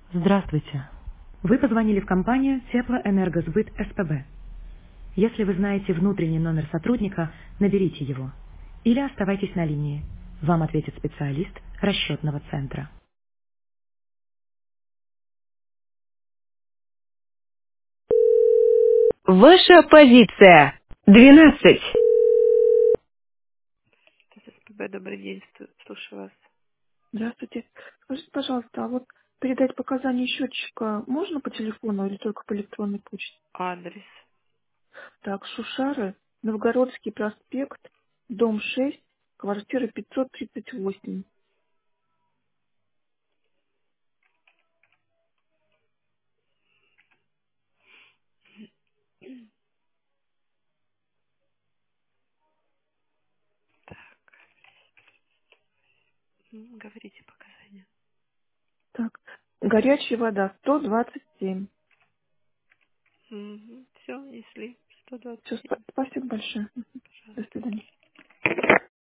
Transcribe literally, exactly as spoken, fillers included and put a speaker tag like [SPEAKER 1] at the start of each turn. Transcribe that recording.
[SPEAKER 1] Здравствуйте. Вы позвонили в компанию Теплоэнергосбыт СПБ. Если вы знаете внутренний номер сотрудника, наберите его. Или оставайтесь на линии. Вам ответит специалист расчетного центра. Ваша позиция. двенадцать.
[SPEAKER 2] СПБ, добрый день, сту- слушаю вас.
[SPEAKER 3] Здравствуйте. Скажите, пожалуйста, а вот передать показания счетчика можно по телефону или только по электронной почте?
[SPEAKER 2] Адрес.
[SPEAKER 3] Так, Шушары, Новгородский проспект, дом шесть, квартира пятьсот тридцать восемь.
[SPEAKER 2] М, Говорите показания.
[SPEAKER 3] Так, горячая вода, сто двадцать семь.
[SPEAKER 2] Все, несли.
[SPEAKER 3] Все,
[SPEAKER 2] сто двадцать семь.
[SPEAKER 3] спасибо большое.